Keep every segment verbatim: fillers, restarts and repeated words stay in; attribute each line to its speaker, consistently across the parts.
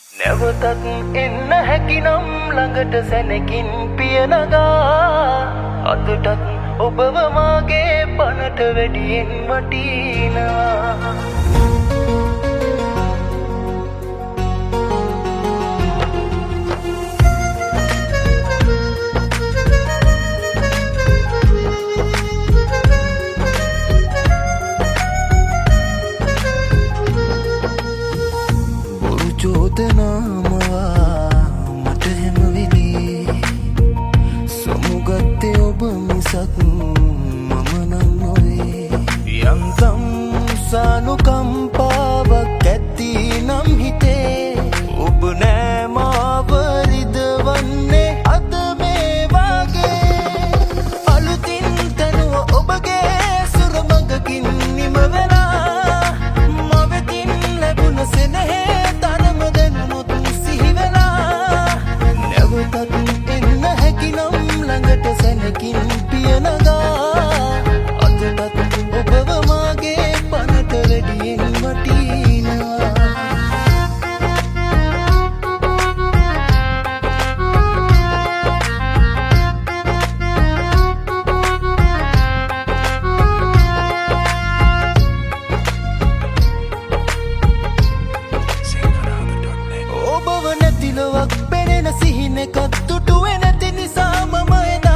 Speaker 1: නැවතත් එන්න හැකිනම් ළඟට සැනකින් පිය නගා අදටත් ඔබව මාගේ පනට වැඩියෙන් වටිනවා
Speaker 2: චෝදනාමවා මට හැමවෙලේ සමුගත්තේ ඔබ මිසක් මම නම් නොවේ යන්තම් සානුකම්පාවක් ඇති නම් හිතේ ඔබ නෑ මාව රිදවන්නේ අද මේ වගේ අලුතින් තනුව ඔබගේ සුරමඟකින් නිම වෙලා මවෙතින් ලැබුණ සෙනෙහේ සැනකින් පිය නගා අදටත් ඔබව මාගේ පනට වැඩියෙන් වටිනවා ඔබව නැතිලොවක් පෙනෙන සිහිනෙකත් තුටුවේ නැති නිසා මම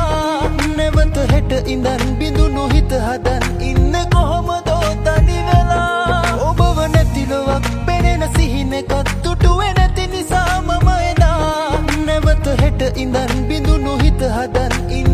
Speaker 2: ඉඳන් බිඳුණු හිත හදන් ඉන්න කොහොමදෝ තනි වෙලා ඔබව නැතිලොවක් පෙනෙන සිහිනෙකත් තුටුවේ නැති නිසා මම එදා නැවත හෙට ඉඳන් බිඳුණු හිත හදන් ඉන්න